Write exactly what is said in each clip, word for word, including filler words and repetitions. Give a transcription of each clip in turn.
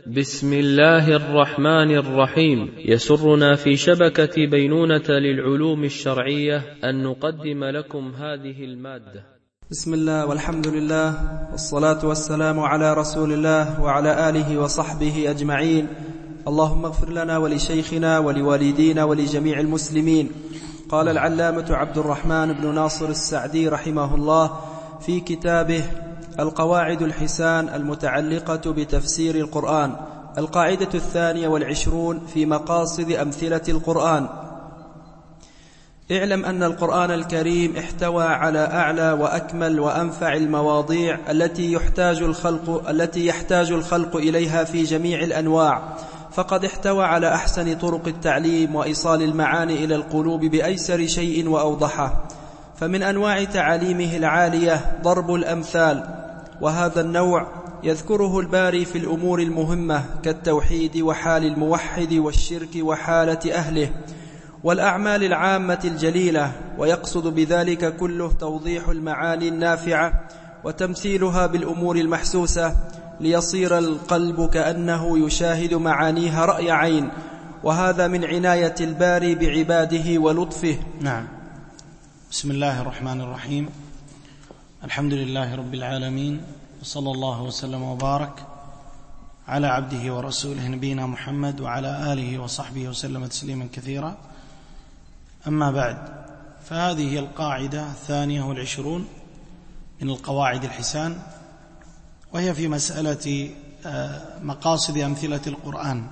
بسم الله الرحمن الرحيم. يسرنا في شبكة بينونة للعلوم الشرعية أن نقدم لكم هذه المادة. بسم الله والحمد لله والصلاة والسلام على رسول الله وعلى آله وصحبه أجمعين. اللهم اغفر لنا ولشيخنا ولوالدينا ولجميع المسلمين. قال العلامة عبد الرحمن بن ناصر السعدي رحمه الله في كتابه القواعد الحسان المتعلقة بتفسير القرآن، القاعدة الثانية والعشرون في مقاصد أمثلة القرآن: اعلم أن القرآن الكريم احتوى على أعلى وأكمل وأنفع المواضيع التي يحتاج الخلق التي يحتاج الخلق إليها في جميع الأنواع، فقد احتوى على أحسن طرق التعليم وإيصال المعاني إلى القلوب بأيسر شيء وأوضحه. فمن أنواع تعاليمه العالية ضرب الأمثال، وهذا النوع يذكره الباري في الأمور المهمة كالتوحيد وحال الموحد والشرك وحالة أهله والأعمال العامة الجليلة، ويقصد بذلك كله توضيح المعاني النافعة وتمثيلها بالأمور المحسوسة ليصير القلب كأنه يشاهد معانيها رأي عين، وهذا من عناية الباري بعباده ولطفه. نعم. بسم الله الرحمن الرحيم. الحمد لله رب العالمين، وصلى الله وسلم وبارك على عبده ورسوله نبينا محمد وعلى آله وصحبه وسلم تسليما كثيرا. أما بعد، فهذه هي القاعدة الثانية والعشرون من القواعد الحسان، وهي في مسألة مقاصد أمثلة القرآن.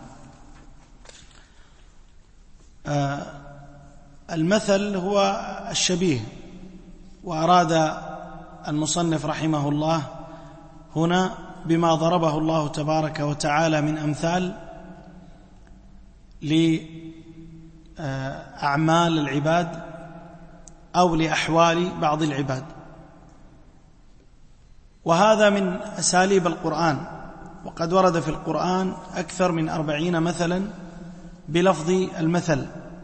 المثل هو الشبيه، وأراد المصنف رحمه الله هنا بما ضربه الله تبارك وتعالى من أمثال لأعمال العباد أو لأحوال بعض العباد، وهذا من أساليب القرآن، وقد ورد في القرآن أكثر من أربعين مثلا بلفظ المثل.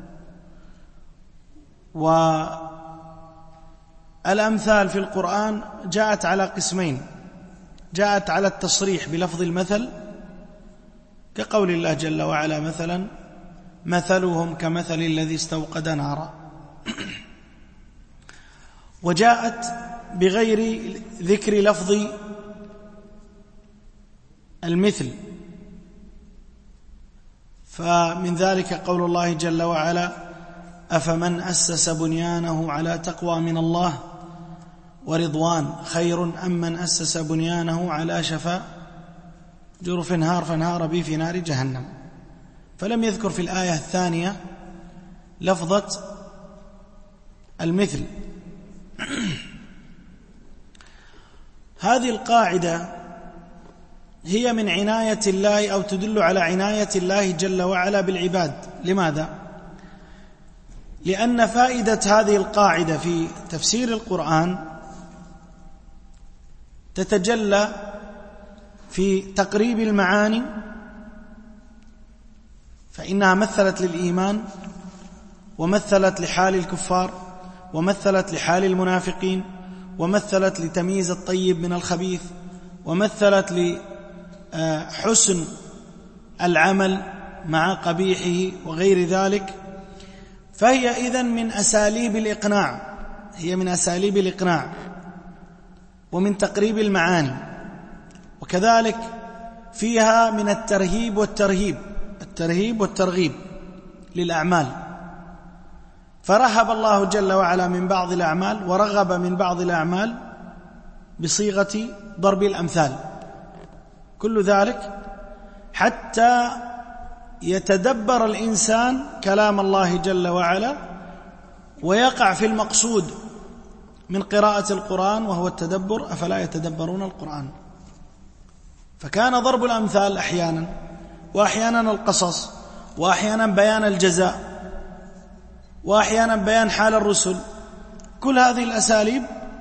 والأمثال في القرآن جاءت على قسمين: جاءت على التصريح بلفظ المثل كقول الله جل وعلا مثلا: مثلهم كمثل الذي استوقد نارا، وجاءت بغير ذكر لفظ المثل، فمن ذلك قول الله جل وعلا: أفمن أسس بنيانه على تقوى من الله ورضوان خير أم من أسس بنيانه على شفا جرف هار فانهار به في نار جهنم. فلم يذكر في الآية الثانية لفظة المثل. هذه القاعدة هي من عناية الله، أو تدل على عناية الله جل وعلا بالعباد. لماذا؟ لأن فائدة هذه القاعدة في تفسير القرآن تتجلى في تقريب المعاني، فإنها مثلت للإيمان، ومثلت لحال الكفار، ومثلت لحال المنافقين، ومثلت لتمييز الطيب من الخبيث، ومثلت لحسن العمل مع قبيحه وغير ذلك. فهي إذن من أساليب الإقناع، هي من أساليب الإقناع ومن تقريب المعاني، وكذلك فيها من الترهيب والترهيب الترهيب والترغيب للأعمال، فرهب الله جل وعلا من بعض الأعمال ورغب من بعض الأعمال بصيغة ضرب الأمثال. كل ذلك حتى يتدبر الإنسان كلام الله جل وعلا ويقع في المقصود من قراءة القرآن، وهو التدبر. أفلا يتدبرون القرآن؟ فكان ضرب الأمثال أحيانا، وأحيانا القصص، وأحيانا بيان الجزاء، وأحيانا بيان حال الرسل. كل هذه الأساليب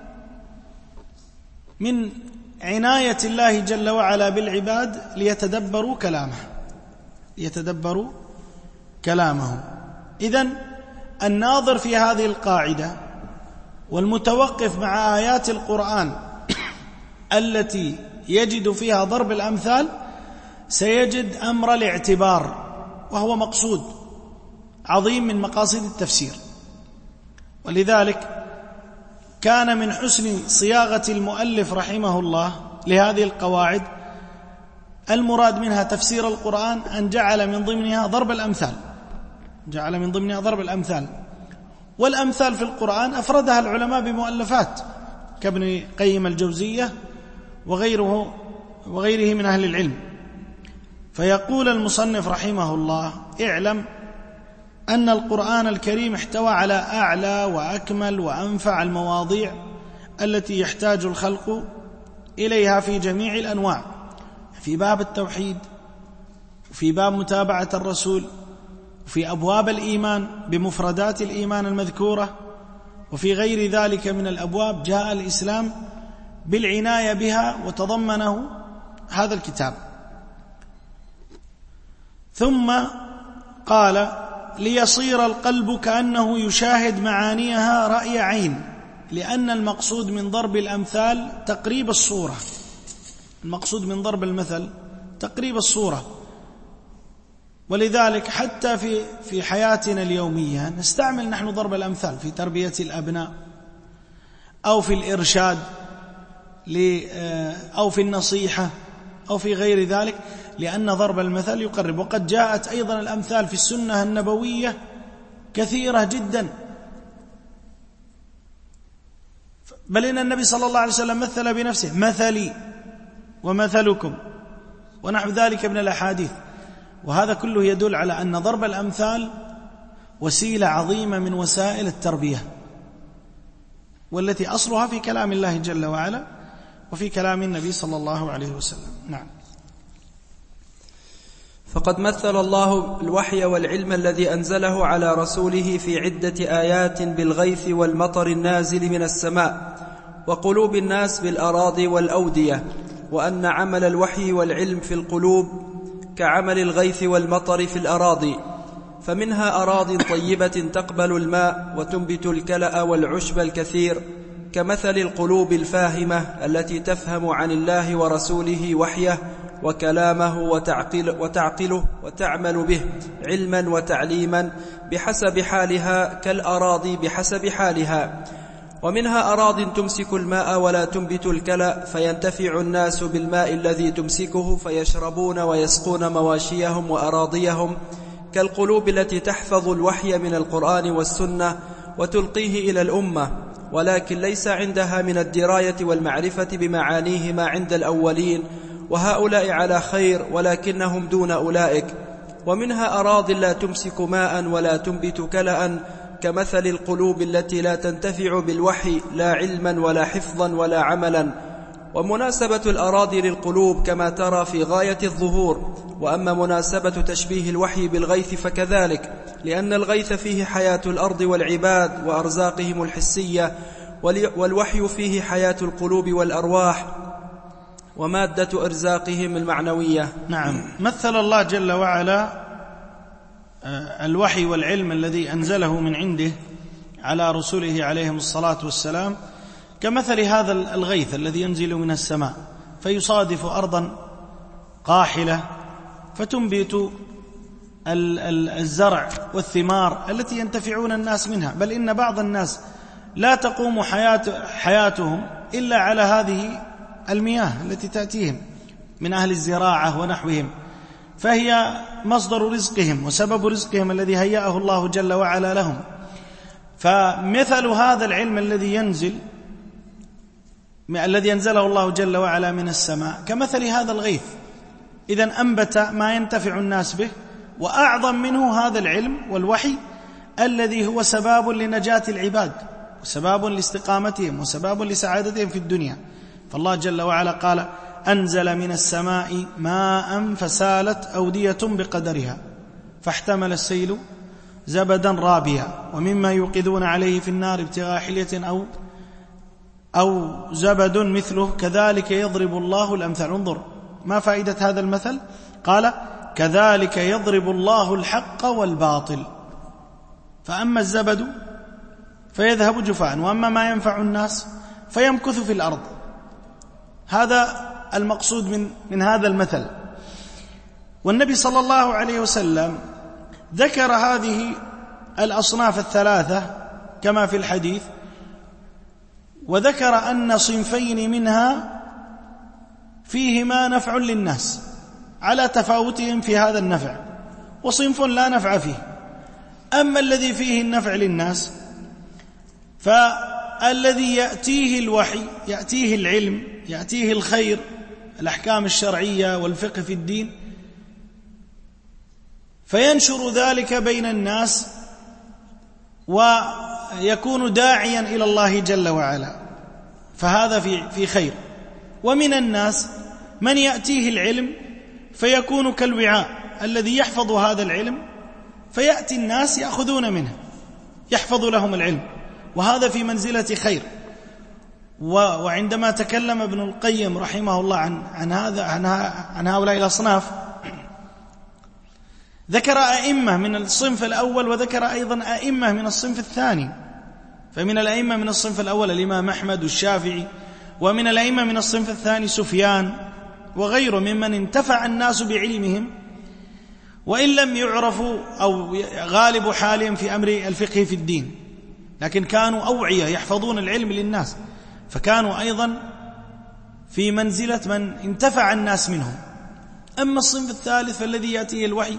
من عناية الله جل وعلا بالعباد ليتدبروا كلامه ليتدبروا كلامه. إذن الناظر في هذه القاعدة والمتوقف مع آيات القرآن التي يجد فيها ضرب الأمثال سيجد أمر الاعتبار، وهو مقصود عظيم من مقاصد التفسير. ولذلك كان من حسن صياغة المؤلف رحمه الله لهذه القواعد المراد منها تفسير القرآن أن جعل من ضمنها ضرب الأمثال، جعل من ضمنها ضرب الأمثال. والأمثال في القرآن أفردها العلماء بمؤلفات كابن قيم الجوزية وغيره وغيره من أهل العلم. فيقول المصنف رحمه الله: اعلم أن القرآن الكريم احتوى على أعلى وأكمل وأنفع المواضيع التي يحتاج الخلق إليها في جميع الأنواع، في باب التوحيد، وفي باب متابعة الرسول، وفي أبواب الإيمان بمفردات الإيمان المذكورة، وفي غير ذلك من الأبواب جاء الإسلام بالعناية بها وتضمنه هذا الكتاب. ثم قال: ليصير القلب كأنه يشاهد معانيها رأي عين، لأن المقصود من ضرب الأمثال تقريب الصورة، المقصود من ضرب المثل تقريب الصورة. ولذلك حتى في في حياتنا اليومية نستعمل نحن ضرب الأمثال في تربية الأبناء، أو في الإرشاد، أو في النصيحة، أو في غير ذلك، لأن ضرب المثل يقرب. وقد جاءت أيضا الأمثال في السنة النبوية كثيرة جدا، بل إن النبي صلى الله عليه وسلم مثل بنفسه: مثلي ومثلكم، ونحو ذلك من الأحاديث. وهذا كله يدل على أن ضرب الأمثال وسيلة عظيمة من وسائل التربية، والتي أصلها في كلام الله جل وعلا وفي كلام النبي صلى الله عليه وسلم. نعم. فقد مثل الله الوحي والعلم الذي أنزله على رسوله في عدة آيات بالغيث والمطر النازل من السماء، وقلوب الناس بالأراضي والأودية، وأن عمل الوحي والعلم في القلوب كعمل الغيث والمطر في الأراضي، فمنها أراض طيبة تقبل الماء وتنبت الكلأ والعشب الكثير، كمثل القلوب الفاهمة التي تفهم عن الله ورسوله وحيه وكلامه وتعقل وتعقله وتعمل به علما وتعليما بحسب حالها كالأراضي بحسب حالها. ومنها أراض تمسك الماء ولا تنبت الكلأ، فينتفع الناس بالماء الذي تمسكه فيشربون ويسقون مواشيهم وأراضيهم، كالقلوب التي تحفظ الوحي من القرآن والسنة وتلقيه إلى الأمة، ولكن ليس عندها من الدراية والمعرفة بمعانيه ما عند الأولين، وهؤلاء على خير ولكنهم دون أولئك. ومنها أراض لا تمسك ماء ولا تنبت كلأ، كمثل القلوب التي لا تنتفع بالوحي لا علما ولا حفظا ولا عملا. ومناسبة الأراضي للقلوب كما ترى في غاية الظهور. وأما مناسبة تشبيه الوحي بالغيث فكذلك، لأن الغيث فيه حياة الأرض والعباد وأرزاقهم الحسية، والوحي فيه حياة القلوب والأرواح ومادة أرزاقهم المعنوية. نعم. مثل الله جل وعلا الوحي والعلم الذي أنزله من عنده على رسوله عليهم الصلاة والسلام كمثل هذا الغيث الذي ينزل من السماء، فيصادف أرضا قاحلة فتنبت الزرع والثمار التي ينتفعون الناس منها، بل إن بعض الناس لا تقوم حياتهم إلا على هذه المياه التي تأتيهم من أهل الزراعة ونحوهم، فهي مصدر رزقهم وسبب رزقهم الذي هيأه الله جل وعلا لهم. فمثل هذا العلم الذي ينزل الذي ينزله الله جل وعلا من السماء كمثل هذا الغيث، إذن أنبت ما ينتفع الناس به، وأعظم منه هذا العلم والوحي الذي هو سباب لنجاة العباد وسباب لاستقامتهم وسباب لسعادتهم في الدنيا. فالله جل وعلا قال: أنزل من السماء ماء فسالت أودية بقدرها فاحتمل السيل زبدا رابيا ومما يوقدون عليه في النار ابتغاء حلية أو أو زبد مثله كذلك يضرب الله الأمثال. انظر ما فائدة هذا المثل، قال: كذلك يضرب الله الحق والباطل، فأما الزبد فيذهب جفاء، وأما ما ينفع الناس فيمكث في الأرض. هذا المقصود من, من هذا المثل. والنبي صلى الله عليه وسلم ذكر هذه الأصناف الثلاثة كما في الحديث، وذكر أن صنفين منها فيهما نفع للناس على تفاوتهم في هذا النفع، وصنف لا نفع فيه. أما الذي فيه النفع للناس فالذي يأتيه الوحي، يأتيه العلم، يأتيه الخير، الأحكام الشرعية والفقه في الدين، فينشر ذلك بين الناس ويكون داعيا إلى الله جل وعلا، فهذا في في خير. ومن الناس من يأتيه العلم فيكون كالوعاء الذي يحفظ هذا العلم، فيأتي الناس يأخذون منه، يحفظ لهم العلم، وهذا في منزلة خير. وعندما تكلم ابن القيم رحمه الله عن عن هذا عن, عن هؤلاء الأصناف، ذكر أئمة من الصنف الأول وذكر أيضا أئمة من الصنف الثاني. فمن الأئمة من الصنف الأول الإمام أحمد والشافعي، ومن الأئمة من الصنف الثاني سفيان وغيره ممن انتفع الناس بعلمهم، وإن لم يعرفوا أو غالب حالهم في أمر الفقه في الدين، لكن كانوا أوعية يحفظون العلم للناس، فكانوا أيضا في منزلة من انتفع الناس منهم. أما الصنف الثالث فالذي يأتيه الوحي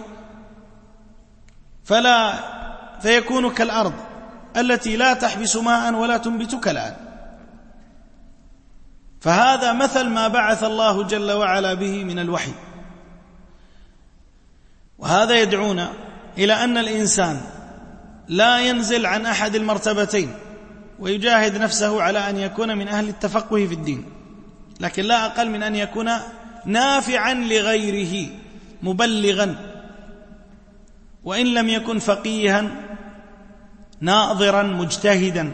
فلا فيكون كالأرض التي لا تحبس ماء ولا تنبت كالآن. فهذا مثل ما بعث الله جل وعلا به من الوحي. وهذا يدعونا إلى أن الإنسان لا ينزل عن أحد المرتبتين ويجاهد نفسه على أن يكون من أهل التفقه في الدين، لكن لا أقل من أن يكون نافعا لغيره مبلغا، وإن لم يكن فقيها ناظرا مجتهدا.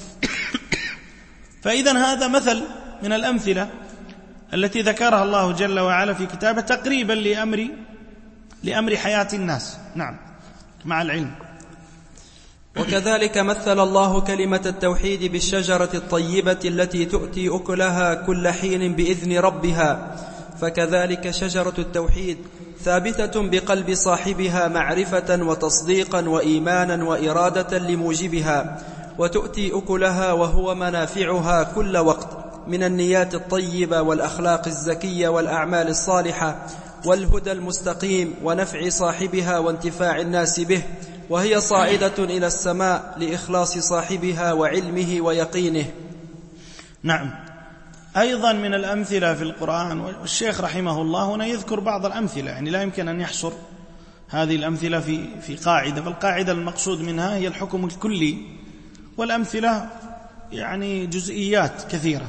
فإذا هذا مثل من الأمثلة التي ذكرها الله جل وعلا في كتابه تقريبا لأمر لأمر حياة الناس. نعم، مع العلم. وكذلك مثل الله كلمة التوحيد بالشجرة الطيبة التي تؤتي أكلها كل حين بإذن ربها، فكذلك شجرة التوحيد ثابتة بقلب صاحبها معرفة وتصديقا وإيمانا وإرادة لموجبها، وتؤتي أكلها وهو منافعها كل وقت من النيات الطيبة والأخلاق الزكية والأعمال الصالحة والهدى المستقيم ونفع صاحبها وانتفاع الناس به، وهي صاعدة إلى السماء لإخلاص صاحبها وعلمه ويقينه. نعم، أيضا من الأمثلة في القرآن، والشيخ رحمه الله هنا يذكر بعض الأمثلة، يعني لا يمكن أن يحصر هذه الأمثلة في في قاعدة، فالقاعدة المقصود منها هي الحكم الكلي، والأمثلة يعني جزئيات كثيرة.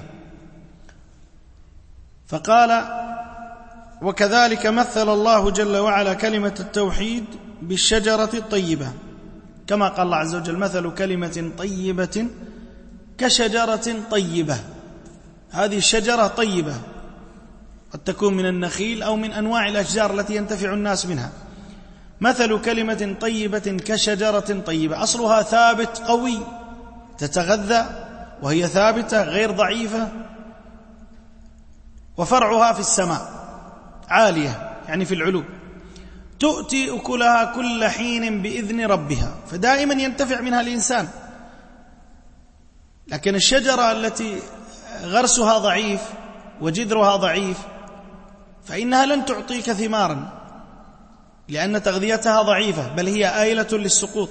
فقال: وكذلك مثل الله جل وعلا كلمة التوحيد بالشجرة الطيبة، كما قال الله عز وجل: مثل كلمة طيبة كشجرة طيبة. هذه الشجرة طيبة، قد تكون من النخيل أو من أنواع الأشجار التي ينتفع الناس منها. مثل كلمة طيبة كشجرة طيبة، أصلها ثابت قوي، تتغذى وهي ثابتة غير ضعيفة، وفرعها في السماء عالية، يعني في العلو، تؤتي أكلها كل حين بإذن ربها، فدائما ينتفع منها الإنسان. لكن الشجرة التي غرسها ضعيف وجذرها ضعيف فإنها لن تعطيك ثمارا، لأن تغذيتها ضعيفة، بل هي آيلة للسقوط.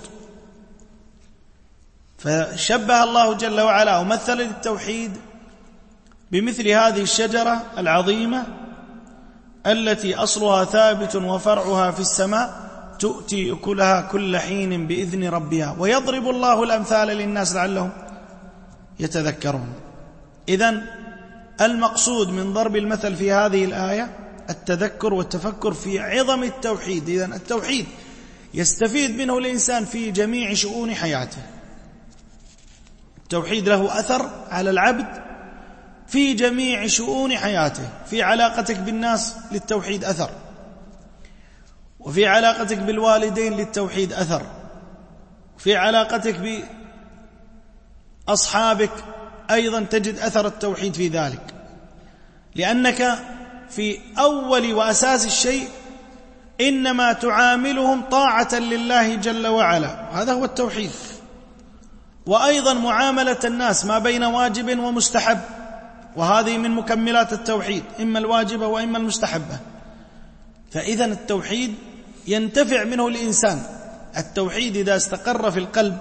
فشبه الله جل وعلا ومثل للتوحيد بمثل هذه الشجرة العظيمة التي أصلها ثابت وفرعها في السماء، تؤتي أكلها كل حين بإذن ربها، ويضرب الله الأمثال للناس لعلهم يتذكرون. إذن المقصود من ضرب المثل في هذه الآية التذكر والتفكر في عظم التوحيد. إذن التوحيد يستفيد منه الإنسان في جميع شؤون حياته. التوحيد له أثر على العبد في جميع شؤون حياته، في علاقتك بالناس للتوحيد أثر، وفي علاقتك بالوالدين للتوحيد أثر، وفي علاقتك بأصحابك أيضا تجد أثر التوحيد في ذلك، لأنك في أول وأساس الشيء إنما تعاملهم طاعة لله جل وعلا، هذا هو التوحيد. وأيضا معاملة الناس ما بين واجب ومستحب، وهذه من مكملات التوحيد، إما الواجبة وإما المستحبة. فإذا التوحيد ينتفع منه الإنسان. التوحيد إذا استقر في القلب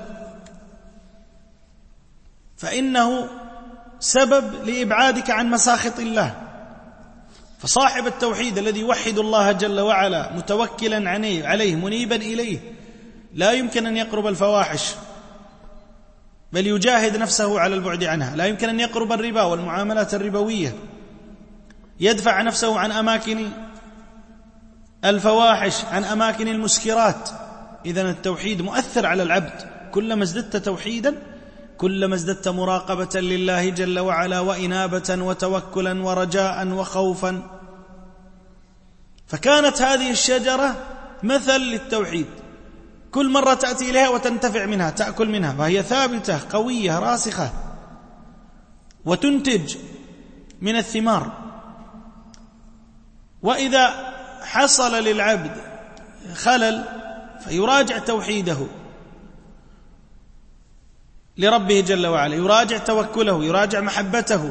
فإنه سبب لإبعادك عن مساخط الله. فصاحب التوحيد الذي يوحد الله جل وعلا متوكلا عليه منيبا إليه لا يمكن أن يقرب الفواحش، بل يجاهد نفسه على البعد عنها. لا يمكن أن يقرب الربا والمعاملات الربوية، يدفع نفسه عن أماكن الفواحش، عن أماكن المسكرات. إذن التوحيد مؤثر على العبد. كلما ازددت توحيدا كلما ازددت مراقبة لله جل وعلا، وإنابة وتوكلا ورجاء وخوفا. فكانت هذه الشجرة مثل للتوحيد، كل مرة تأتي إليها وتنتفع منها، تأكل منها، وهي ثابتة قوية راسخة، وتنتج من الثمار. وإذا حصل للعبد خلل فيراجع توحيده لربه جل وعلا، يراجع توكله، يراجع محبته.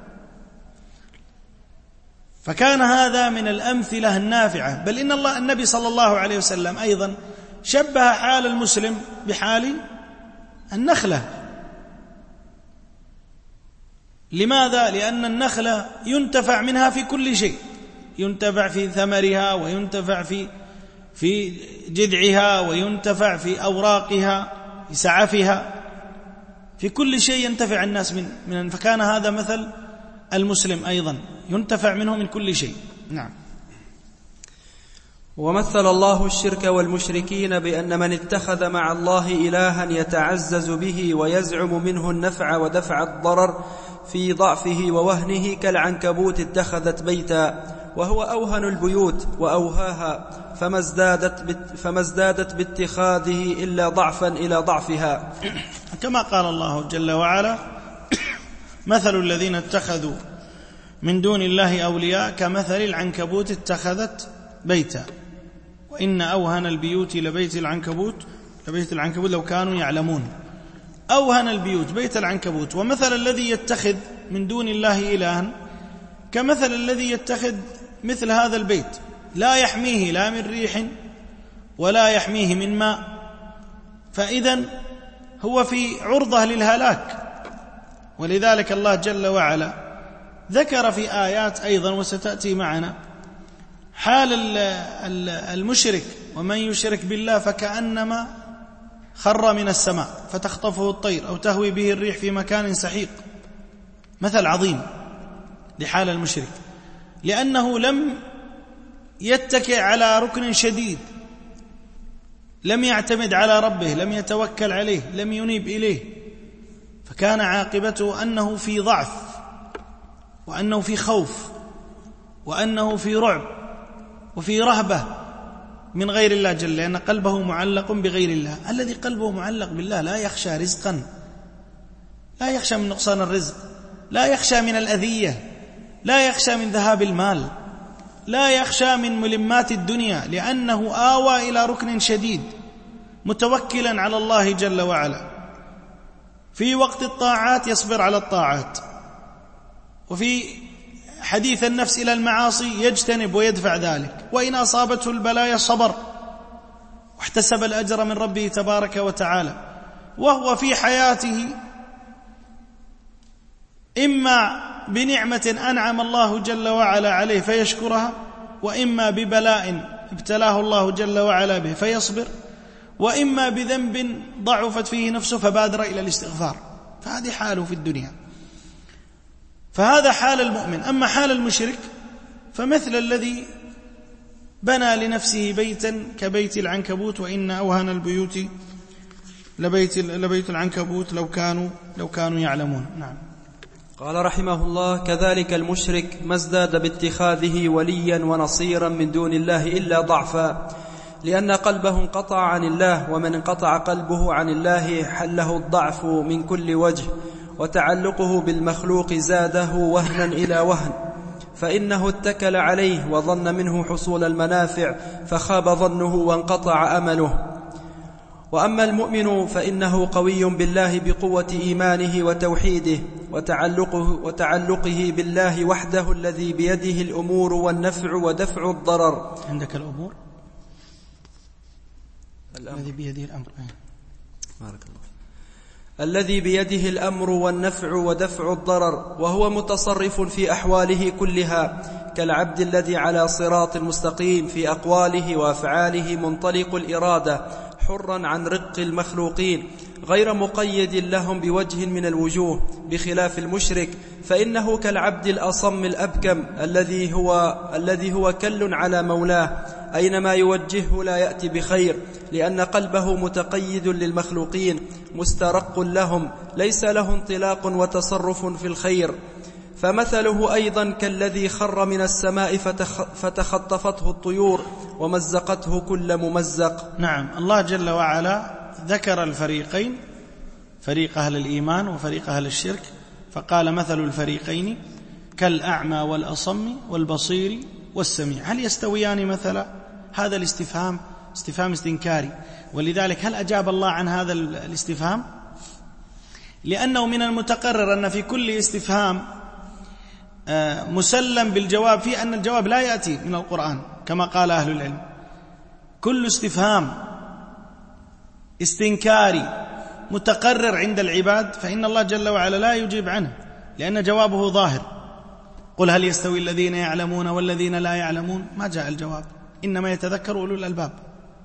فكان هذا من الأمثلة النافعة. بل إن الله النبي صلى الله عليه وسلم أيضا شبه حال المسلم بحال النخلة. لماذا؟ لأن النخلة ينتفع منها في كل شيء، ينتفع في ثمرها، وينتفع في في جذعها، وينتفع في أوراقها، في سعفها، في كل شيء ينتفع الناس من من فكان هذا مثل المسلم أيضا، ينتفع منه من كل شيء. نعم. ومثل الله الشرك والمشركين بأن من اتخذ مع الله إلها يتعزز به ويزعم منه النفع ودفع الضرر في ضعفه ووهنه كالعنكبوت اتخذت بيتا، وهو أوهن البيوت وأوهاها، فما ازدادت, فما ازدادت باتخاذه إلا ضعفا إلى ضعفها. كما قال الله جل وعلا: مثل الذين اتخذوا من دون الله أولياء كمثل العنكبوت اتخذت بيتا وإن أوهن البيوت لبيت العنكبوت لبيت العنكبوت لو كانوا يعلمون. أوهن البيوت بيت العنكبوت. ومثل الذي يتخذ من دون الله إلها كمثل الذي يتخذ مثل هذا البيت، لا يحميه لا من ريح ولا يحميه من ماء، فإذن هو في عرضة للهلاك. ولذلك الله جل وعلا ذكر في آيات أيضا وستأتي معنا حال المشرك: ومن يشرك بالله فكأنما خر من السماء فتخطفه الطير أو تهوي به الريح في مكان سحيق. مثل عظيم لحال المشرك، لأنه لم يتكئ على ركن شديد، لم يعتمد على ربه، لم يتوكل عليه، لم ينيب إليه، فكان عاقبته أنه في ضعف، وأنه في خوف، وأنه في رعب، وفي رهبة من غير الله جل، لأن قلبه معلق بغير الله. الذي قلبه معلق بالله لا يخشى رزقا، لا يخشى من نقصان الرزق، لا يخشى من الأذية، لا يخشى من ذهاب المال، لا يخشى من ملمات الدنيا، لأنه آوى إلى ركن شديد متوكلا على الله جل وعلا. في وقت الطاعات يصبر على الطاعات، وفي حديث النفس إلى المعاصي يجتنب ويدفع ذلك، وإن أصابته البلايا صبر واحتسب الأجر من ربه تبارك وتعالى. وهو في حياته إما بنعمة أنعم الله جل وعلا عليه فيشكرها، وإما ببلاء ابتلاه الله جل وعلا به فيصبر، وإما بذنب ضعفت فيه نفسه فبادر إلى الاستغفار. فهذه حاله في الدنيا. فهذا حال المؤمن. أما حال المشرك فمثل الذي بنى لنفسه بيتا كبيت العنكبوت وإن أوهن البيوت لبيت, لبيت العنكبوت لو كانوا, لو كانوا يعلمون. نعم. قال رحمه الله: كذلك المشرك ما ازداد باتخاذه وليا ونصيرا من دون الله إلا ضعفا، لأن قلبه انقطع عن الله، ومن انقطع قلبه عن الله حله الضعف من كل وجه، وتعلقه بالمخلوق زاده وهنا إلى وهن، فإنه اتكل عليه وظن منه حصول المنافع فخاب ظنه وانقطع أمله. وأما المؤمن فإنه قوي بالله بقوة إيمانه وتوحيده وتعلقه, وتعلقه بالله وحده الذي بيده الأمور والنفع ودفع الضرر. عندك الأمور الذي بيده الأمر بارك الله. الذي بيده الأمر والنفع ودفع الضرر، وهو متصرف في أحواله كلها كالعبد الذي على صراط مستقيم في أقواله وأفعاله منطلق الإرادة حرا عن رق المخلوقين غير مقيد لهم بوجه من الوجوه، بخلاف المشرك فإنه كالعبد الأصم الأبكم الذي هو, الذي هو كل على مولاه أينما يوجهه لا يأتي بخير، لأن قلبه متقيد للمخلوقين مسترق لهم ليس له انطلاق وتصرف في الخير. فمثله أيضا كالذي خر من السماء فتخطفته الطيور ومزقته كل ممزق. نعم، الله جل وعلا ذكر الفريقين، فريق أهل الإيمان وفريق أهل الشرك، فقال مثل الفريقين كالأعمى والأصم والبصير والسميع هل يستويان مثلا؟ هذا الاستفهام استفهام استنكاري، ولذلك هل أجاب الله عن هذا الاستفهام؟ لأنه من المتقرر أن في كل استفهام مسلم بالجواب فيه أن الجواب لا يأتي من القرآن كما قال أهل العلم. كل استفهام استنكاري متقرر عند العباد فإن الله جل وعلا لا يجيب عنه، لأن جوابه ظاهر. قل هل يستوي الذين يعلمون والذين لا يعلمون؟ ما جاء الجواب، إنما يتذكر أولو الألباب.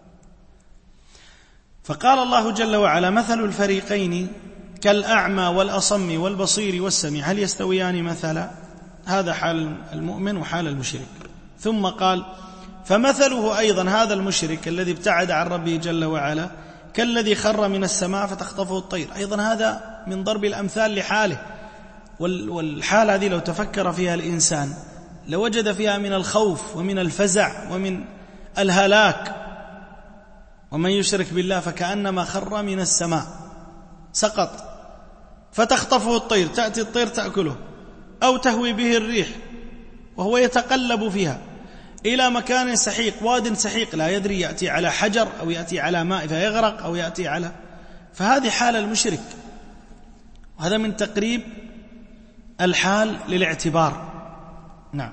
فقال الله جل وعلا مثل الفريقين كالأعمى والأصم والبصير والسميع هل يستويان مثلا؟ هذا حال المؤمن وحال المشرك. ثم قال فمثله أيضا هذا المشرك الذي ابتعد عن ربه جل وعلا كالذي خر من السماء فتخطفه الطير. أيضا هذا من ضرب الأمثال لحاله، والحال هذه لو تفكر فيها الإنسان لوجد فيها من الخوف ومن الفزع ومن الهلاك. ومن يشرك بالله فكأنما خر من السماء سقط فتخطفه الطير، تأتي الطير تأكله أو تهوي به الريح وهو يتقلب فيها إلى مكان سحيق، واد سحيق لا يدري، يأتي على حجر أو يأتي على ماء فيغرق أو يأتي على، فهذه حال المشرك. وهذا من تقريب الحال للاعتبار. نعم.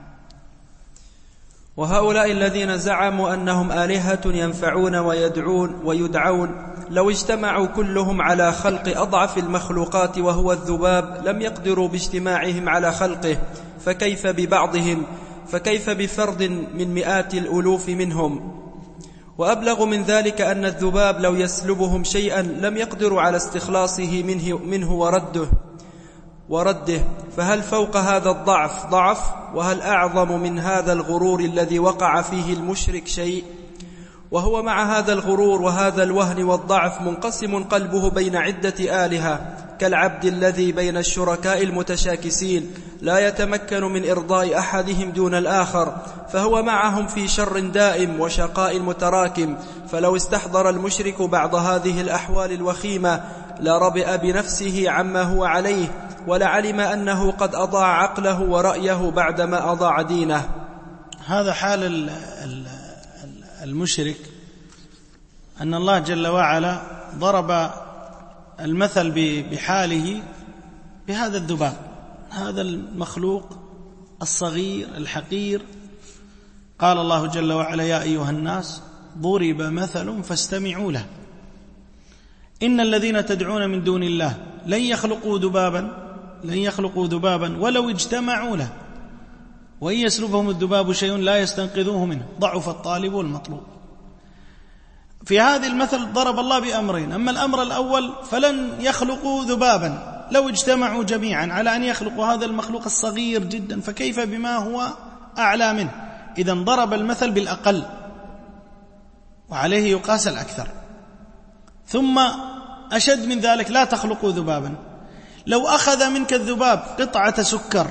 وهؤلاء الذين زعموا أنهم آلهة ينفعون ويدعون ويدعون لو اجتمعوا كلهم على خلق أضعف المخلوقات وهو الذباب لم يقدروا باجتماعهم على خلقه، فكيف ببعضهم؟ فكيف بفرد من مئات الألوف منهم؟ وأبلغ من ذلك أن الذباب لو يسلبهم شيئا لم يقدروا على استخلاصه منه, منه ورده ورده فهل فوق هذا الضعف ضعف؟ وهل أعظم من هذا الغرور الذي وقع فيه المشرك شيء؟ وهو مع هذا الغرور وهذا الوهن والضعف منقسم قلبه بين عدة آلهة كالعبد الذي بين الشركاء المتشاكسين لا يتمكن من إرضاء أحدهم دون الآخر، فهو معهم في شر دائم وشقاء متراكم. فلو استحضر المشرك بعض هذه الأحوال الوخيمة لربئ بنفسه عما هو عليه، ولعلم أنه قد أضاع عقله ورأيه بعدما أضاع دينه. هذا حال المشرك، أن الله جل وعلا ضرب المثل بحاله بهذا الذباب، هذا المخلوق الصغير الحقير. قال الله جل وعلا يا أيها الناس ضرب مثل فاستمعوا له إن الذين تدعون من دون الله لن يخلقوا ذبابا لن يخلقوا ذبابا ولو اجتمعوا له وإن يسلبهم الذباب شيء لا يستنقذوه منه ضعف الطالب والمطلوب. في هذه المثل ضرب الله بأمرين، أما الأمر الأول فلن يخلقوا ذبابا لو اجتمعوا جميعا على أن يخلقوا هذا المخلوق الصغير جدا، فكيف بما هو أعلى منه؟ إذن ضرب المثل بالأقل وعليه يقاس الأكثر. ثم أشد من ذلك لا تخلقوا ذبابا، لو أخذ منك الذباب قطعة سكر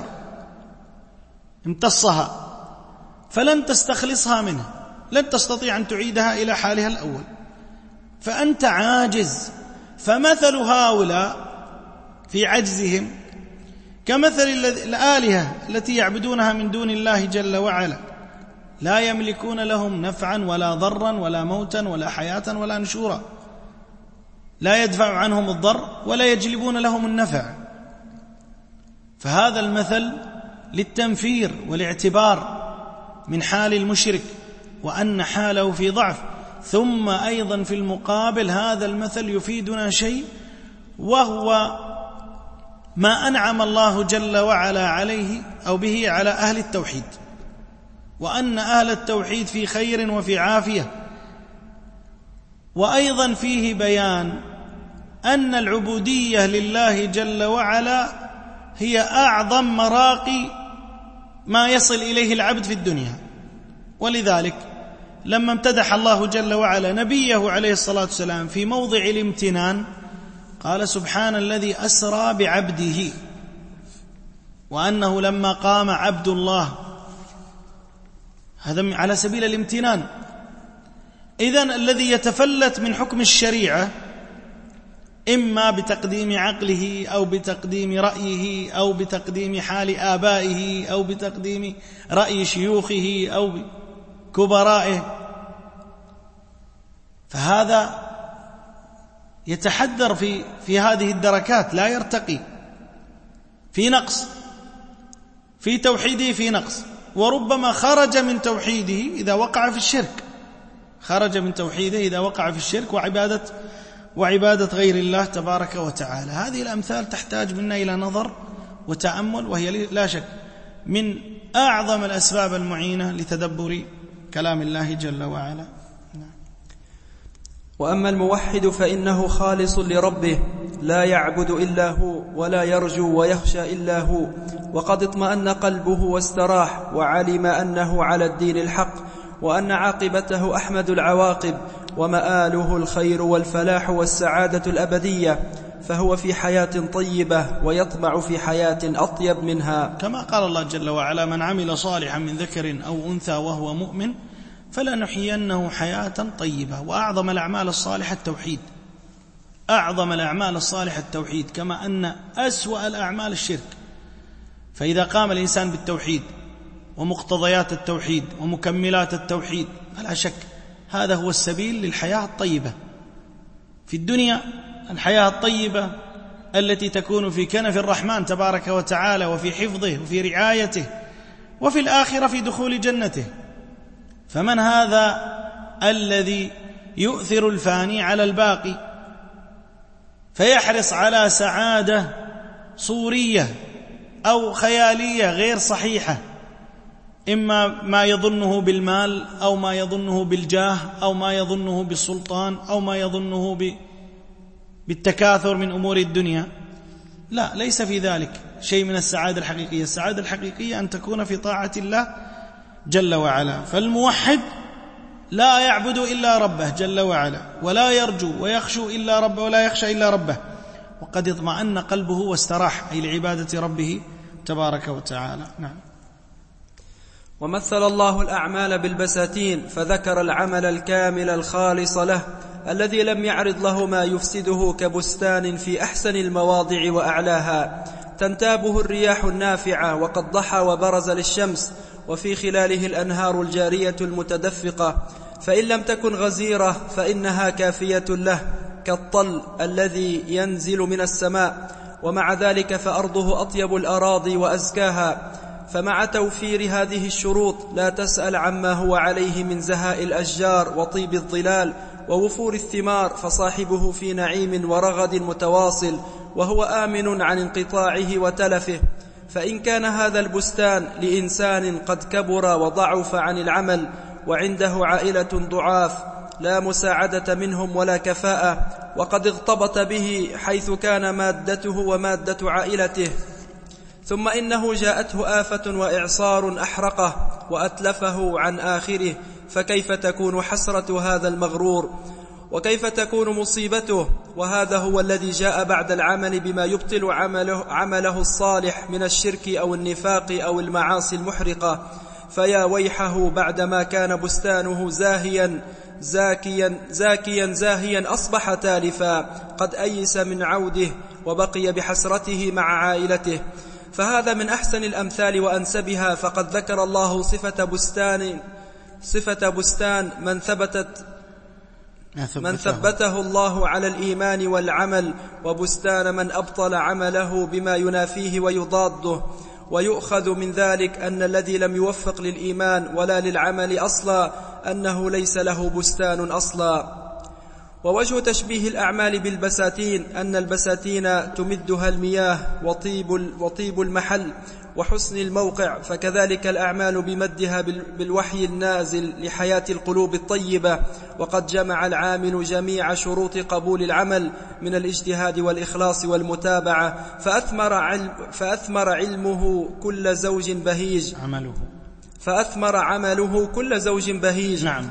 امتصها فلن تستخلصها منه، لن تستطيع أن تعيدها إلى حالها الأول، فأنت عاجز. فمثل هؤلاء في عجزهم كمثل الآلهة التي يعبدونها من دون الله جل وعلا، لا يملكون لهم نفعا ولا ضرا ولا موتا ولا حياة ولا نشورا، لا يدفع عنهم الضر ولا يجلبون لهم النفع. فهذا المثل للتنفير والاعتبار من حال المشرك وأن حاله في ضعف. ثم أيضا في المقابل هذا المثل يفيدنا شيء، وهو ما أنعم الله جل وعلا عليه أو به على أهل التوحيد، وأن أهل التوحيد في خير وفي عافية. وأيضا فيه بيان أن العبودية لله جل وعلا هي أعظم مراقي ما يصل إليه العبد في الدنيا. ولذلك لما امتدح الله جل وعلا نبيه عليه الصلاة والسلام في موضع الامتنان قال: سبحان الذي أسرى بعبده، وأنه لما قام عبد الله، هذا على سبيل الامتنان. إذن الذي يتفلت من حكم الشريعة إما بتقديم عقله أو بتقديم رأيه أو بتقديم حال آبائه أو بتقديم رأي شيوخه أو كبرائه، فهذا يتحدر في في هذه الدركات، لا يرتقي، في نقص في توحيده، في نقص، وربما خرج من توحيده إذا وقع في الشرك، خرج من توحيده إذا وقع في الشرك وعبادة وعبادة غير الله تبارك وتعالى. هذه الأمثال تحتاج منا إلى نظر وتأمل، وهي لا شك من أعظم الأسباب المعينة لتدبر كلام الله جل وعلا. وأما الموحد فإنه خالص لربه، لا يعبد إلا هو ولا يرجو ويخشى إلا هو، وقد اطمأن قلبه واستراح، وعلم أنه على الدين الحق، وأن عاقبته أحمد العواقب، ومآله الخير والفلاح والسعادة الأبدية، فهو في حياة طيبة ويطمع في حياة أطيب منها، كما قال الله جل وعلا: من عمل صالحا من ذكر أو أنثى وهو مؤمن فلنحيينه حياة طيبة. وأعظم الأعمال الصالحة التوحيد، أعظم الأعمال الصالحة التوحيد، كما أن أسوأ الأعمال الشرك. فإذا قام الإنسان بالتوحيد ومقتضيات التوحيد ومكملات التوحيد، لا شك هذا هو السبيل للحياة الطيبة في الدنيا، الحياة الطيبة التي تكون في كنف الرحمن تبارك وتعالى وفي حفظه وفي رعايته، وفي الآخرة في دخول جنته. فمن هذا الذي يؤثر الفاني على الباقي فيحرص على سعادة صورية أو خيالية غير صحيحة، إما ما يظنه بالمال أو ما يظنه بالجاه أو ما يظنه بالسلطان أو ما يظنه بالتكاثر من أمور الدنيا؟ لا، ليس في ذلك شيء من السعادة الحقيقية. السعادة الحقيقية أن تكون في طاعة الله جل وعلا. فالموحد لا يعبد إلا ربه جل وعلا، ولا يرجو ويخشو إلا ربه، ولا يخشى إلا ربه، وقد اطمأن قلبه واستراح، أي لعبادة ربه تبارك وتعالى. نعم. ومثل الله الأعمال بالبساتين، فذكر العمل الكامل الخالص له الذي لم يعرض له ما يفسده، كبستان في أحسن المواضع وأعلاها تنتابه الرياح النافعة، وقد ضحى وبرز للشمس، وفي خلاله الأنهار الجارية المتدفقة، فإن لم تكن غزيرة فإنها كافية له، كالطل الذي ينزل من السماء، ومع ذلك فأرضه أطيب الأراضي وأزكاها. فمع توفير هذه الشروط لا تسأل عما هو عليه من زهاء الأشجار وطيب الظلال ووفور الثمار، فصاحبه في نعيم ورغد متواصل، وهو آمن عن انقطاعه وتلفه. فإن كان هذا البستان لإنسان قد كبر وضعف عن العمل، وعنده عائلة ضعاف لا مساعدة منهم ولا كفاءة، وقد اغتبط به حيث كان مادته ومادة عائلته، ثم إنه جاءته آفة وإعصار أحرقه وأتلفه عن آخره، فكيف تكون حسرة هذا المغرور؟ وكيف تكون مصيبته؟ وهذا هو الذي جاء بعد العمل بما يبطل عمله, عمله الصالح من الشرك أو النفاق أو المعاصي المحرقة. فيا ويحه بعدما كان بستانه زاهيا زاكيا زاكيا زاهيا أصبح تالفا، قد أيس من عوده وبقي بحسرته مع عائلته. فهذا من أحسن الأمثال وأنسبها. فقد ذكر الله صفة بستان صفة بستان من ثبتت من ثبته الله على الإيمان والعمل، وبستان من أبطل عمله بما ينافيه ويضاده. ويؤخذ من ذلك أن الذي لم يوفق للإيمان ولا للعمل أصلا أنه ليس له بستان أصلا. ووجه تشبيه الأعمال بالبساتين أن البساتين تمدها المياه وطيب, وطيب المحل وحسن الموقع، فكذلك الأعمال بمدها بالوحي النازل لحياة القلوب الطيبة. وقد جمع العامل جميع شروط قبول العمل من الاجتهاد والإخلاص والمتابعة، فأثمر, علم فأثمر علمه كل زوج بهيج عمله فأثمر عمله كل زوج بهيج. نعم.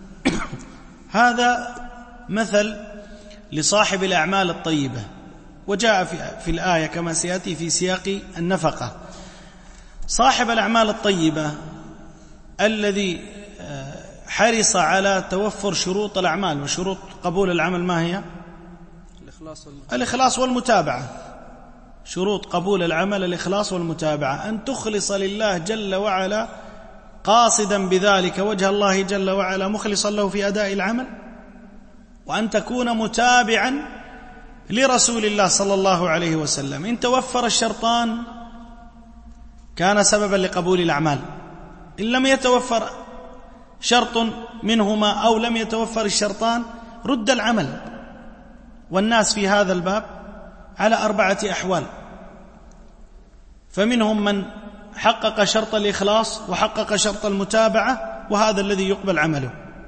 هذا مثل لصاحب الأعمال الطيبة، وجاء في الآية كما سيأتي في سياق النفقة. صاحب الأعمال الطيبة الذي حرص على توفر شروط الأعمال، وشروط قبول العمل ما هي؟ الإخلاص والمتابعة. شروط قبول العمل الإخلاص والمتابعة، أن تخلص لله جل وعلا قاصدا بذلك وجه الله جل وعلا، مخلصا له في أداء العمل، وأن تكون متابعا لرسول الله صلى الله عليه وسلم. إن توفر الشرطان كان سببا لقبول الأعمال، إن لم يتوفر شرط منهما أو لم يتوفر الشرطان رد العمل. والناس في هذا الباب على أربعة أحوال، فمنهم من حقق شرط الإخلاص وحقق شرط المتابعة وهذا الذي يقبل عمله،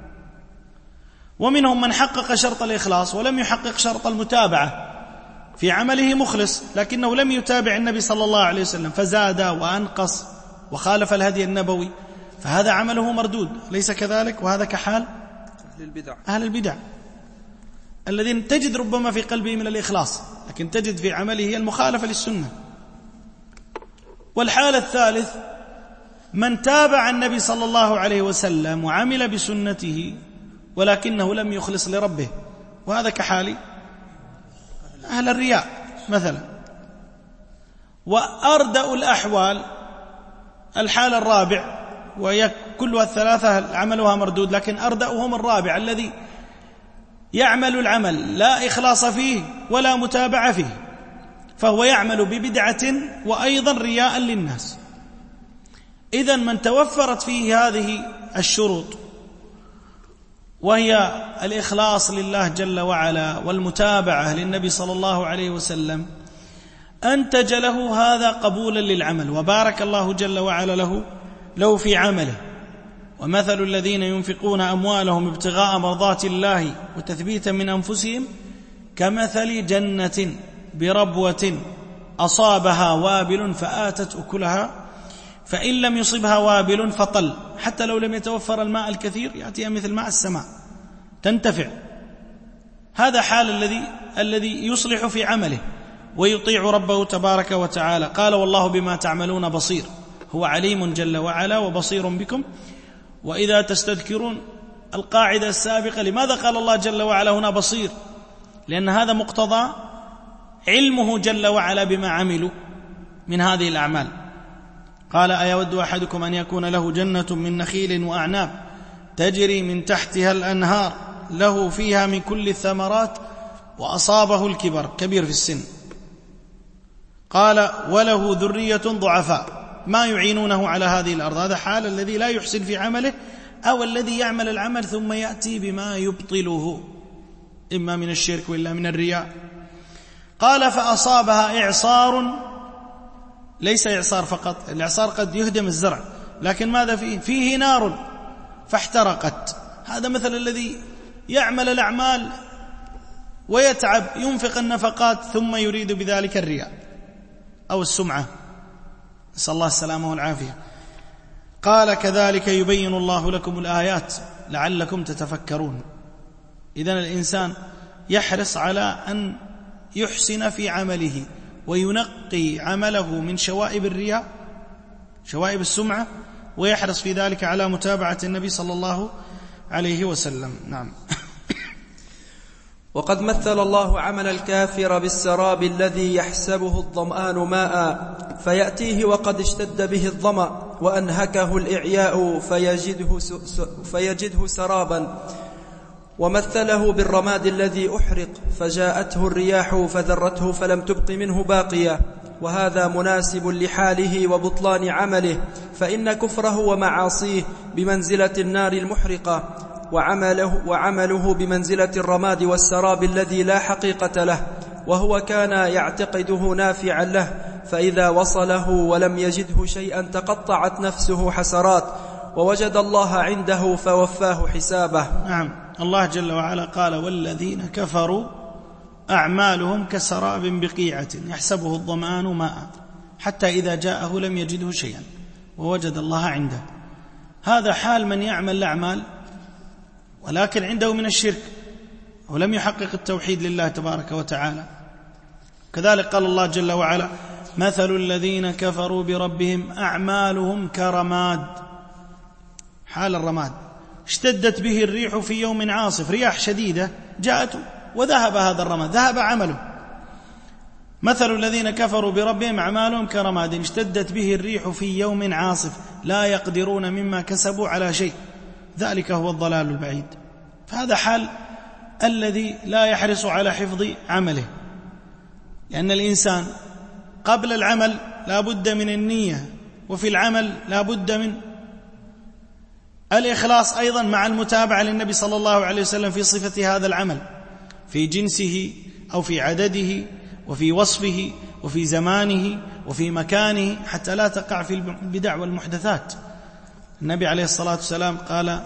ومنهم من حقق شرط الإخلاص ولم يحقق شرط المتابعة، في عمله مخلص لكنه لم يتابع النبي صلى الله عليه وسلم فزاد وأنقص وخالف الهدي النبوي، فهذا عمله مردود، ليس كذلك؟ وهذا كحال أهل البدع أهل البدع الذين تجد ربما في قلبه من الإخلاص لكن تجد في عمله المخالفة للسنة. والحالة الثالث من تابع النبي صلى الله عليه وسلم وعمل بسنته ولكنه لم يخلص لربه، وهذا كحال أهل الرياء مثلا. وأردأ الأحوال الحال الرابع، وهي كلها الثلاثة عملها مردود، لكن أردأهم الرابع الذي يعمل العمل لا إخلاص فيه ولا متابعة فيه، فهو يعمل ببدعة وأيضا رياء للناس. إذن من توفرت فيه هذه الشروط وهي الإخلاص لله جل وعلا والمتابعة للنبي صلى الله عليه وسلم، أنتج له هذا قبولا للعمل وبارك الله جل وعلا له له في عمله. ومثل الذين ينفقون أموالهم ابتغاء مرضات الله وتثبيتا من أنفسهم كمثل جنة بربوة أصابها وابل فآتت أكلها فإن لم يصبها وابل فطل، حتى لو لم يتوفر الماء الكثير يأتيها مثل ماء السماء تنتفع. هذا حال الذي الذي يصلح في عمله ويطيع ربه تبارك وتعالى. قال والله بما تعملون بصير، هو عليم جل وعلا وبصير بكم. وإذا تستذكرون القاعدة السابقة، لماذا قال الله جل وعلا هنا بصير؟ لأن هذا مقتضى علمه جل وعلا بما عملوا من هذه الأعمال. قال أيود أحدكم أن يكون له جنة من نخيل وأعناب تجري من تحتها الأنهار له فيها من كل الثمرات وأصابه الكبر، كبير في السن، قال وله ذرية ضعفاء ما يعينونه على هذه الأرض. هذا حال الذي لا يحسن في عمله أو الذي يعمل العمل ثم يأتي بما يبطله إما من الشرك وإلا من الرياء. قال فأصابها إعصار، ليس إعصار فقط، الإعصار قد يهدم الزرع، لكن ماذا فيه؟ فيه نار فاحترقت. هذا مثل الذي يعمل الأعمال ويتعب ينفق النفقات ثم يريد بذلك الرياء أو السمعة، نسأل الله السلامة والعافية. قال كذلك يبين الله لكم الآيات لعلكم تتفكرون. إذن الإنسان يحرص على أن يحسن في عمله وينقي عمله من شوائب الرياء، شوائب السمعة، ويحرص في ذلك على متابعة النبي صلى الله عليه وسلم. نعم. وقد مثل الله عمل الكافر بالسراب الذي يحسبه الظمآن ماء فيأتيه وقد اشتد به الظمأ وأنهكه الإعياء فيجده, فيجده سرابا، ومثله بالرماد الذي أحرق فجاءته الرياح فذرته فلم تبق منه باقية، وهذا مناسب لحاله وبطلان عمله، فإن كفره ومعاصيه بمنزلة النار المحرقة، وعمله, وعمله بمنزلة الرماد والسراب الذي لا حقيقة له، وهو كان يعتقده نافعا له، فإذا وصله ولم يجده شيئا تقطعت نفسه حسرات، ووجد الله عنده فوفاه حسابه. نعم، الله جل وعلا قال: والذين كفروا أعمالهم كسراب بقيعة يحسبه الظمآن ماء حتى إذا جاءه لم يجده شيئا ووجد الله عنده. هذا حال من يعمل الأعمال ولكن عنده من الشرك ولم يحقق التوحيد لله تبارك وتعالى. كذلك قال الله جل وعلا: مثل الذين كفروا بربهم أعمالهم كرماد، حال الرماد اشتدت به الريح في يوم عاصف، رياح شديدة جاءت وذهب هذا الرماد، ذهب عمله. مثل الذين كفروا بربهم أعمالهم كرماد اشتدت به الريح في يوم عاصف لا يقدرون مما كسبوا على شيء، ذلك هو الضلال البعيد. فهذا حال الذي لا يحرص على حفظ عمله، لأن الإنسان قبل العمل لا بد من النية، وفي العمل لا بد من الإخلاص أيضا مع المتابعة للنبي صلى الله عليه وسلم في صفة هذا العمل، في جنسه أو في عدده وفي وصفه وفي زمانه وفي مكانه، حتى لا تقع في البدع والمحدثات. النبي عليه الصلاة والسلام قال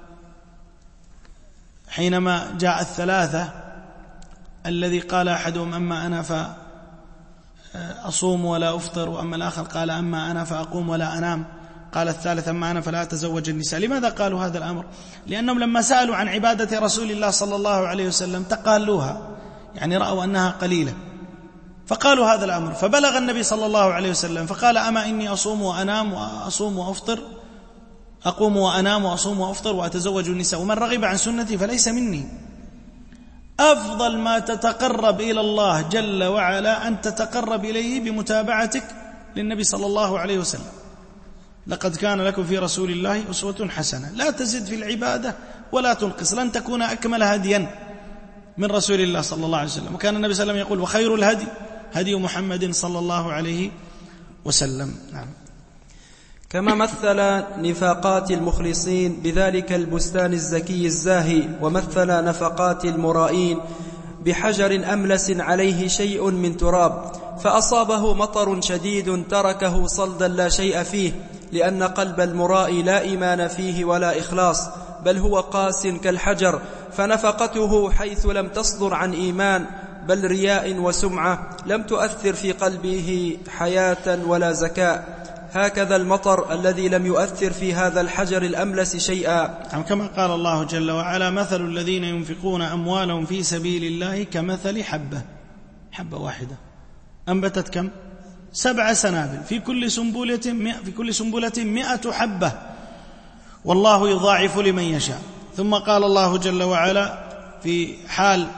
حينما جاء الثلاثة الذي قال أحدهم: أما أنا فأصوم ولا أفطر، وأما الآخر قال: أما أنا فأقوم ولا أنام، قال الثالث: أما أنا فلا أتزوج النساء. لماذا قالوا هذا الأمر؟ لأنهم لما سألوا عن عبادة رسول الله صلى الله عليه وسلم تقالوها، يعني رأوا أنها قليلة، فقالوا هذا الأمر. فبلغ النبي صلى الله عليه وسلم فقال: أما إني أصوم وأنام وأصوم وأفطر، أقوم وأنام وأصوم وأفطر وأتزوج النساء، ومن رغب عن سنتي فليس مني. أفضل ما تتقرب إلى الله جل وعلا أن تتقرب إليه بمتابعتك للنبي صلى الله عليه وسلم. لقد كان لكم في رسول الله أسوة حسنة، لا تزد في العبادة ولا تنقص، لن تكون أكمل هديا من رسول الله صلى الله عليه وسلم. وكان النبي صلى الله عليه وسلم يقول: وخير الهدي هدي محمد صلى الله عليه وسلم. نعم. كما مثل نفاقات المخلصين بذلك البستان الزكي الزاهي، ومثل نفقات المرائين بحجر أملس عليه شيء من تراب، فأصابه مطر شديد تركه صلدا لا شيء فيه، لأن قلب المرائي لا إيمان فيه ولا إخلاص، بل هو قاس كالحجر، فنفقته حيث لم تصدر عن إيمان بل رياء وسمعة لم تؤثر في قلبه حياة ولا زكاة. هكذا المطر الذي لم يؤثر في هذا الحجر الأملس شيئا. كما قال الله جل وعلا: مثل الذين ينفقون أموالهم في سبيل الله كمثل حبة، حبة واحدة أنبتت كم؟ سبع سنابل، في كل سنبلة مئة في كل سنبلة مئة حبة، والله يضاعف لمن يشاء. ثم قال الله جل وعلا في حال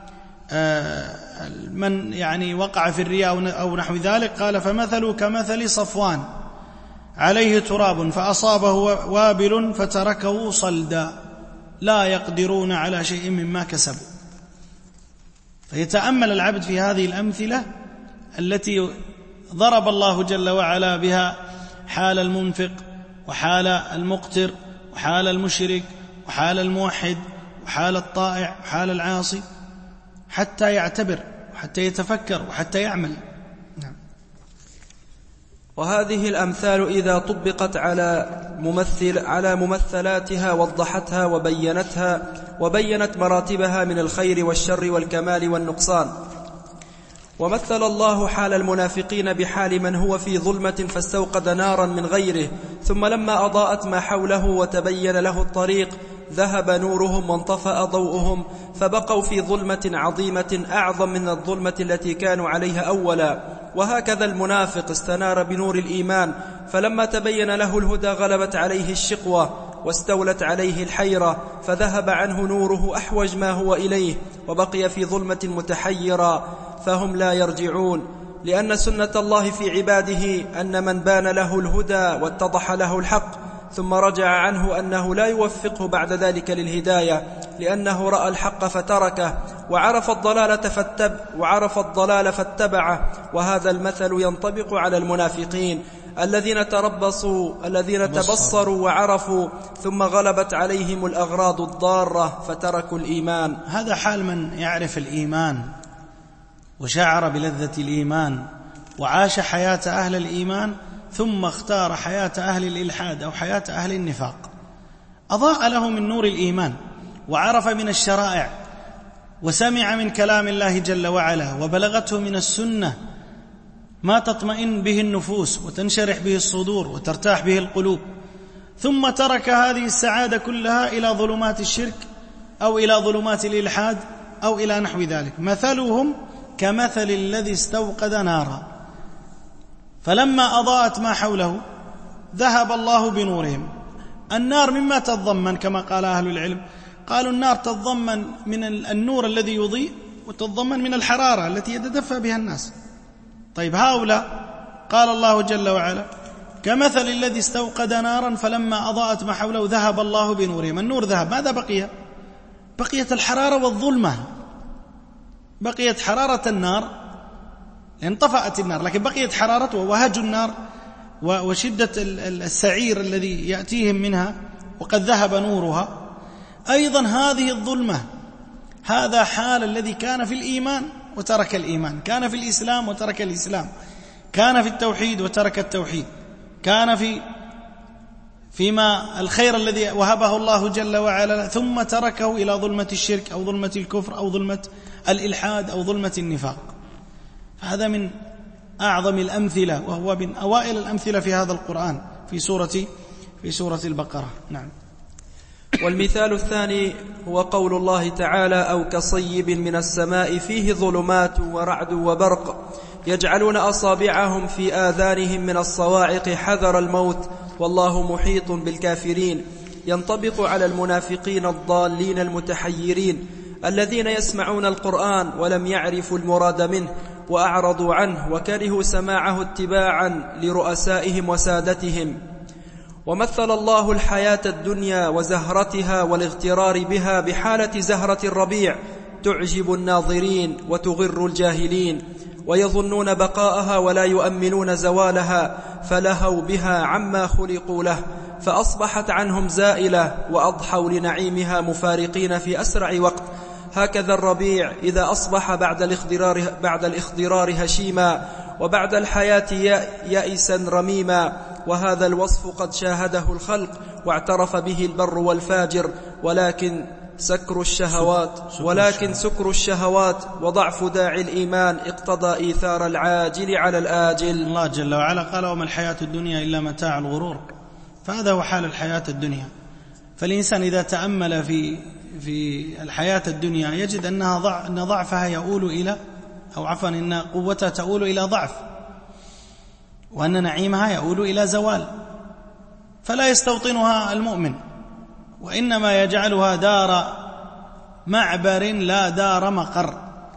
من يعني وقع في الرياء أو نحو ذلك، قال: فمثله كمثل صفوان عليه تراب فأصابه وابل فتركه صلدا لا يقدرون على شيء مما كسبوا. فيتأمل العبد في هذه الأمثلة التي ضرب الله جل وعلا بها حال المنفق وحال المقتر وحال المشرك وحال الموحد وحال الطائع وحال العاصي، حتى يعتبر وحتى يتفكر وحتى يعمل. نعم. وهذه الأمثال إذا طبقت على ممثل على ممثلاتها وضحتها وبينتها وبينت مراتبها من الخير والشر والكمال والنقصان. ومثل الله حال المنافقين بحال من هو في ظلمة فاستوقد نارا من غيره، ثم لما أضاءت ما حوله وتبين له الطريق ذهب نورهم وانطفأ ضوءهم، فبقوا في ظلمة عظيمة أعظم من الظلمة التي كانوا عليها أولا. وهكذا المنافق استنار بنور الإيمان، فلما تبين له الهدى غلبت عليه الشقوة واستولت عليه الحيرة، فذهب عنه نوره أحوج ما هو إليه، وبقي في ظلمة متحيرة فهم لا يرجعون. لأن سنة الله في عباده أن من بان له الهدى واتضح له الحق ثم رجع عنه أنه لا يوفقه بعد ذلك للهداية، لأنه رأى الحق فتركه، وعرف الضلال فاتب وعرف الضلال فاتبعه. وهذا المثل ينطبق على المنافقين الذين تربصوا الذين تبصروا وعرفوا ثم غلبت عليهم الأغراض الضارة فتركوا الإيمان. هذا حال من يعرف الإيمان وشعر بلذة الإيمان وعاش حياة أهل الإيمان ثم اختار حياة أهل الإلحاد أو حياة أهل النفاق. أضاء له من نور الإيمان وعرف من الشرائع وسمع من كلام الله جل وعلا وبلغته من السنة ما تطمئن به النفوس وتنشرح به الصدور وترتاح به القلوب، ثم ترك هذه السعادة كلها إلى ظلمات الشرك أو إلى ظلمات الإلحاد أو إلى نحو ذلك. مثلهم كمثل الذي استوقد نارا فلما أضاءت ما حوله ذهب الله بنورهم. النار مما تتضمن كما قال أهل العلم، قالوا النار تتضمن من النور الذي يضيء وتتضمن من الحرارة التي يتدفى بها الناس. طيب هؤلاء قال الله جل وعلا كمثل الذي استوقد نارا فلما أضاءت ما حوله ذهب الله بنورهم. النور ذهب، ماذا بقي؟ بقيت الحرارة والظلمة، بقيت حرارة النار، انطفأت النار لكن بقيت حرارته ووهج النار وشدة السعير الذي يأتيهم منها وقد ذهب نورها. أيضا هذه الظلمة هذا حال الذي كان في الإيمان وترك الإيمان، كان في الإسلام وترك الإسلام، كان في التوحيد وترك التوحيد، كان في فيما الخير الذي وهبه الله جل وعلا ثم تركه إلى ظلمة الشرك أو ظلمة الكفر أو ظلمة الإلحاد أو ظلمة النفاق. هذا من أعظم الأمثلة وهو من أوائل الأمثلة في هذا القرآن في سورة في سورة البقرة. نعم. والمثال الثاني هو قول الله تعالى أو كصيب من السماء فيه ظلمات ورعد وبرق يجعلون أصابعهم في آذانهم من الصواعق حذر الموت والله محيط بالكافرين. ينطبق على المنافقين الضالين المتحيرين الذين يسمعون القرآن ولم يعرفوا المراد منه وأعرضوا عنه وكرهوا سماعه اتباعا لرؤسائهم وسادتهم. ومثل الله الحياة الدنيا وزهرتها والاغترار بها بحالة زهرة الربيع تعجب الناظرين وتغر الجاهلين ويظنون بقاءها ولا يؤمنون زوالها فلهوا بها عما خلقوا له فأصبحت عنهم زائلة وأضحوا لنعيمها مفارقين في أسرع وقت. هكذا الربيع إذا أصبح بعد الاخضرار, بعد الاخضرار هشيما وبعد الحياة يائسا رميما. وهذا الوصف قد شاهده الخلق واعترف به البر والفاجر، ولكن سكر الشهوات ولكن سكر الشهوات وضعف داعي الإيمان اقتضى إيثار العاجل على الآجل. الله جل وعلا قال وما الحياة الدنيا إلا متاع الغرور. فهذا هو حال الحياة الدنيا. فالإنسان إذا تأمل في في الحياة الدنيا يجد أنها ضع أن ضعفها يؤول إلى أو عفوا إن قوتها تؤول إلى ضعف وأن نعيمها يؤول إلى زوال، فلا يستوطنها المؤمن وإنما يجعلها دار معبر لا دار مقر.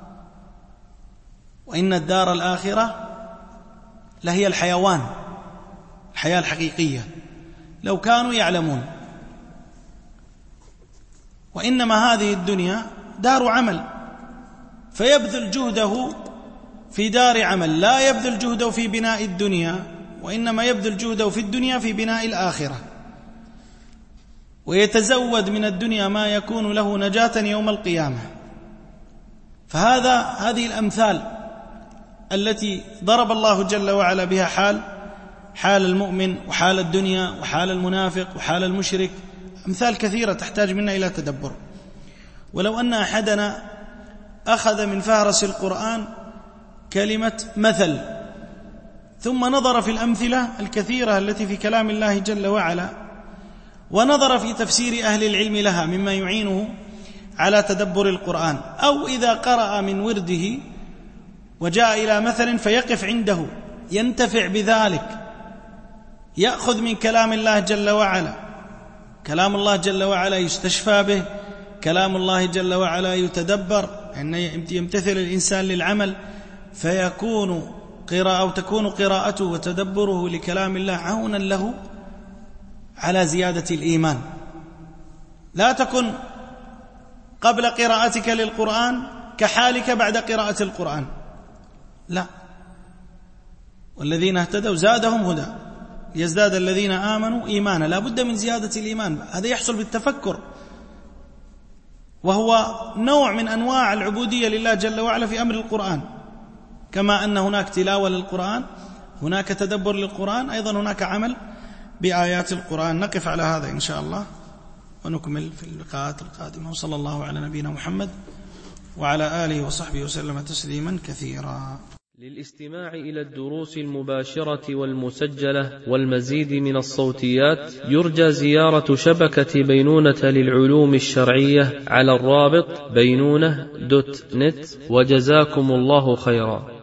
وإن الدار الآخرة لهي الحيوان، الحياة الحقيقية لو كانوا يعلمون. وإنما هذه الدنيا دار عمل فيبذل جهده في دار عمل، لا يبذل جهده في بناء الدنيا وإنما يبذل جهده في الدنيا في بناء الآخرة، ويتزود من الدنيا ما يكون له نجاة يوم القيامة. فهذا هذه الأمثال التي ضرب الله جل وعلا بها حال حال المؤمن وحال الدنيا وحال المنافق وحال المشرك، أمثال كثيرة تحتاج منا إلى تدبر. ولو أن أحدنا أخذ من فهرس القرآن كلمة مثل ثم نظر في الأمثلة الكثيرة التي في كلام الله جل وعلا ونظر في تفسير أهل العلم لها مما يعينه على تدبر القرآن، أو إذا قرأ من ورده وجاء إلى مثل فيقف عنده ينتفع بذلك، يأخذ من كلام الله جل وعلا. كلام الله جل وعلا يستشفى به، كلام الله جل وعلا يتدبر، أن يمتثل الإنسان للعمل فيكون قراءة أو تكون قراءته وتدبره لكلام الله عونا له على زيادة الإيمان. لا تكن قبل قراءتك للقرآن كحالك بعد قراءة القرآن، لا. والذين اهتدوا زادهم هدى ليزداد الذين آمنوا إيمانا. لا بد من زيادة الإيمان، هذا يحصل بالتفكر، وهو نوع من أنواع العبودية لله جل وعلا في أمر القرآن. كما أن هناك تلاوة للقرآن، هناك تدبر للقرآن، أيضا هناك عمل بآيات القرآن. نقف على هذا إن شاء الله ونكمل في اللقاءات القادمة. وصلى الله على نبينا محمد وعلى آله وصحبه وسلم تسليما كثيرا. للاستماع إلى الدروس المباشرة والمسجلة والمزيد من الصوتيات يرجى زيارة شبكة بينونة للعلوم الشرعية على الرابط بينونة دوت نت. وجزاكم الله خيرا.